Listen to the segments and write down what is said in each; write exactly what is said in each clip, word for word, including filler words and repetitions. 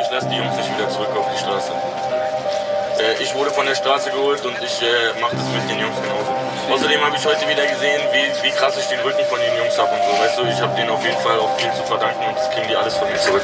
lasse die Jungs nicht wieder zurück auf die Straße. Äh, ich wurde von der Straße geholt und ich äh, mache das mit den Jungs genauso. Außerdem habe ich heute wieder gesehen, wie, wie krass ich den Rücken von den Jungs habe und so. Weißt du, ich habe denen auf jeden Fall auch viel zu verdanken und das kriegen die alles von mir zurück.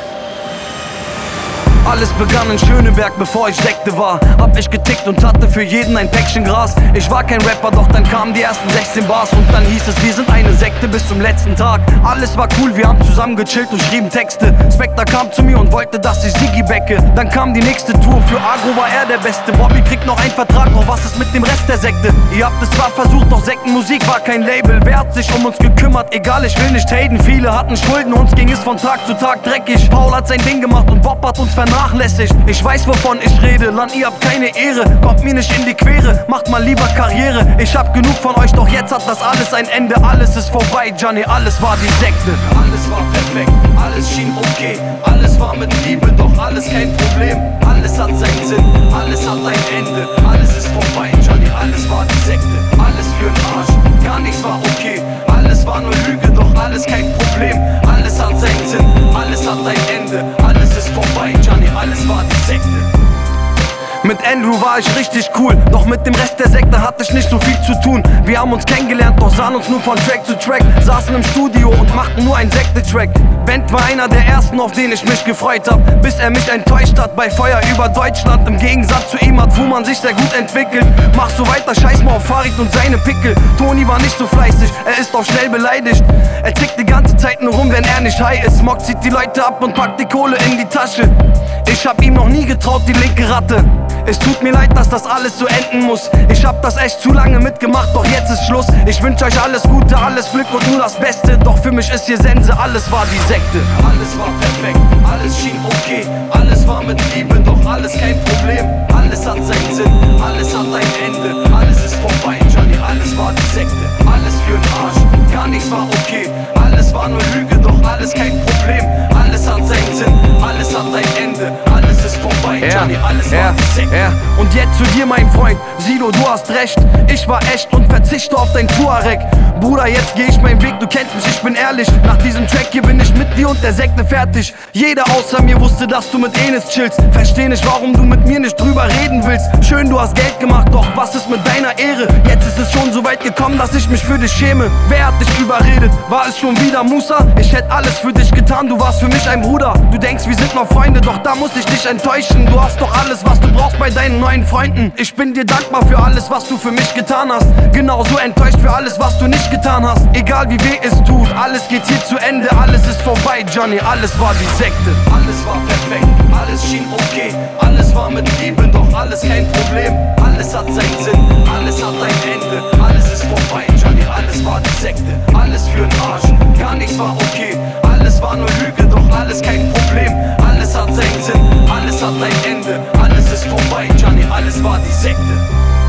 Alles begann in Schöneberg, bevor ich Sekte war. Hab ich getickt und hatte für jeden ein Päckchen Gras. Ich war kein Rapper, doch dann kamen die ersten sechzehn Bars. Und dann hieß es, wir sind eine Sekte bis zum letzten Tag. Alles war cool, wir haben zusammen gechillt und schrieben Texte. Spectre kam zu mir und wollte, dass ich Siggi backe. Dann kam die nächste Tour, für Agro war er der Beste. Bobby kriegt noch einen Vertrag, doch was ist mit dem Rest der Sekte? Ihr habt es zwar versucht, doch Sektenmusik war kein Label. Wer hat sich um uns gekümmert? Egal, ich will nicht haten. Viele hatten Schulden, uns ging es von Tag zu Tag dreckig. Paul hat sein Ding gemacht und Bob hat uns vernachlässigt. Ich weiß, wovon ich rede, Land, ihr habt keine Ehre. Kommt mir nicht in die Quere, macht mal lieber Karriere. Ich hab genug von euch, doch jetzt hat das alles ein Ende. Alles ist vorbei, Gianni, alles war die Sekte. Alles war perfekt, alles schien okay. Alles war mit Liebe, doch alles kein Problem. Alles hat seinen Sinn, alles hat ein Ende. Alles ist vorbei, Gianni, alles war die Sekte. Alles für'n Arsch, gar nichts war okay. Alles war nur Lüge, doch alles kein Problem. Alles hat seinen Sinn, alles hat ein Ende. Alles ist vorbei, Gianni, alles war die Sekte. Mit Andrew war ich richtig cool, doch mit dem Rest der Sekte hatte ich nicht so viel zu tun. Wir haben uns kennengelernt, doch sahen uns nur von Track zu Track. Saßen im Studio und machten nur einen Sekte-Track. Bent war einer der ersten, auf den ich mich gefreut hab, bis er mich enttäuscht hat bei Feuer über Deutschland. Im Gegensatz zu ihm hat Fuhrmann sich sehr gut entwickelt. Mach so weiter, scheiß mal auf Farid und seine Pickel. Toni war nicht so fleißig, er ist auch schnell beleidigt. Er tickt die ganze Zeit nur rum, wenn er nicht high ist. Mock zieht die Leute ab und packt die Kohle in die Tasche. Ich hab ihm noch nie getraut, die linke Ratte. Es tut mir leid, dass das alles so enden muss. Ich hab das echt zu lange mitgemacht, doch jetzt ist Schluss. Ich wünsch euch alles Gute, alles Glück und nur das Beste. Doch für mich ist hier Sense, alles war die Sekte. Alles war perfekt, alles schien okay. Alles war mit Liebe, doch alles kein Problem. Alles hat seinen Sinn, alles hat ein Ende. Alles ist vorbei, Gianni, alles war die Sekte. Alles für'n Arsch, gar nichts war okay. Alles war nur Lüge, doch alles kein Problem. Alles hat seinen Sinn, alles hat ein Ende. Alles ist vorbei, Gianni, alles war die Sekte. Ja. Und jetzt zu dir, mein Freund, Sido, du hast recht. Ich war echt und verzichte auf dein Tuareg. Bruder, jetzt geh ich meinen Weg, du kennst mich, ich bin ehrlich. Nach diesem Track hier bin ich mit dir und der Sekte fertig. Jeder außer mir wusste, dass du mit Enes chillst. Versteh nicht, warum du mit mir nicht drüber reden willst. Schön, du hast Geld gemacht, doch was ist mit deiner Ehre? Jetzt ist es schon so weit gekommen, dass ich mich für dich schäme. Wer hat dich überredet? War es schon wieder Musa? Ich hätte alles für dich getan, du warst für mich ein Bruder. Du denkst, wir sind noch Freunde, doch da muss ich dich enttäuschen. Du hast doch alles, was du brauchst bei deinen neuen Freunden. Ich bin dir dankbar für alles, was du für mich getan hast. Genauso enttäuscht für alles, was du nicht getan hast. Egal wie weh es tut, alles geht hier zu Ende. Alles ist vorbei, Gianni, alles war die Sekte. Alles war perfekt, alles schien okay. Alles war mit Liebe, doch alles kein Problem. Alles hat seinen Sinn, alles hat ein Ende. Alles ist vorbei, Gianni, alles war die Sekte. Alles für'n Arsch, gar nichts war okay. Alles war nur Lüge, doch alles kein Problem. Alles hat seinen Sinn, alles hat ein Ende. Alles ist vorbei, Gianni, alles war die Sekte.